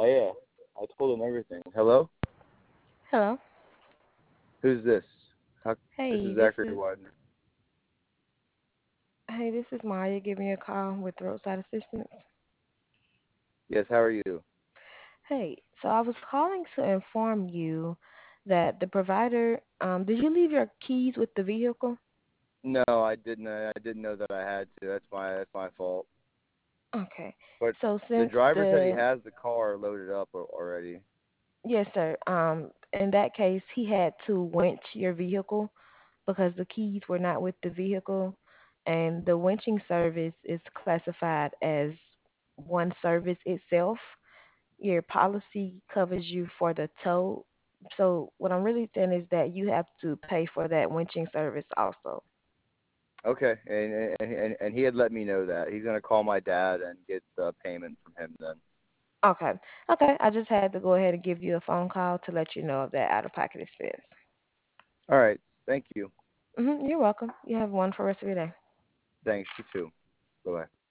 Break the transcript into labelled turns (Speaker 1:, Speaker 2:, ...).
Speaker 1: Oh yeah, I told him everything. Hello,
Speaker 2: Hello.
Speaker 1: who's this? How, this
Speaker 2: Hey,
Speaker 1: is
Speaker 2: this
Speaker 1: Zachary
Speaker 2: is
Speaker 1: Widener.
Speaker 2: hey, this is Maya giving you a call with roadside assistance.
Speaker 1: Yes, how are you?
Speaker 2: Hey, so I was calling to inform you that the provider did you leave your keys with the vehicle?
Speaker 1: No, I didn't. I didn't know that I had to. That's my fault.
Speaker 2: Okay.
Speaker 1: But
Speaker 2: So
Speaker 1: the
Speaker 2: since
Speaker 1: driver said he
Speaker 2: the
Speaker 1: has the car loaded up already.
Speaker 2: yes, sir. In that case, he had to winch your vehicle because the keys were not with the vehicle, and the winching service is classified as one service itself. Your policy covers you for the tow. So what I'm really saying is that you have to pay for that winching service also.
Speaker 1: Okay, and he had let me know that he's gonna call my dad and get the payment from him then.
Speaker 2: Okay. Okay. I just had to go ahead and give you a phone call to let you know of that out of pocket expense.
Speaker 1: All right, thank you.
Speaker 2: You're welcome. You have one for the rest of your day.
Speaker 1: Thanks, you too. Bye bye.